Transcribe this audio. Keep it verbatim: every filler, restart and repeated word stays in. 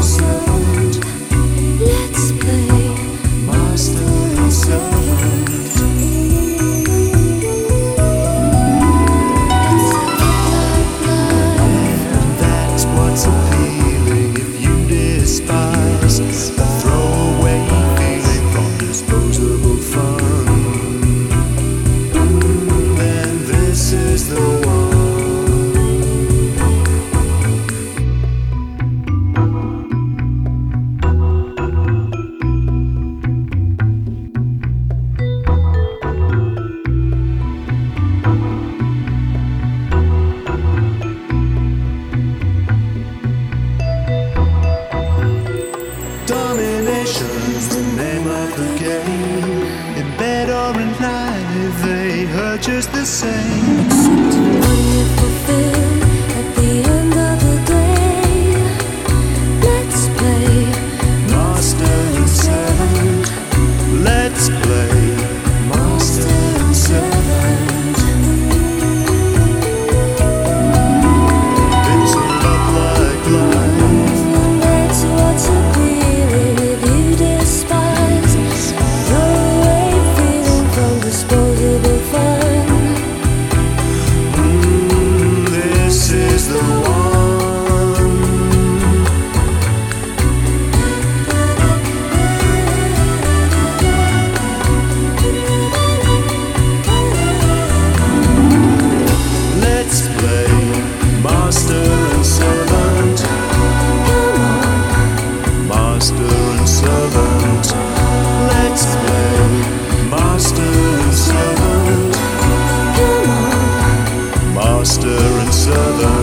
Domination's the name of the game. In bed or in life, they hurt just the same. Except what you fulfill at the end of the day. Let's play Master and servant. Let's play Master and servant. It's a lot like life. That's what's appealing if you despise. Throw away feeling from disposable fun. Mm, this is the one. Let's play Master and servant. Master and servant. Let's play Master and servant. Master and servant.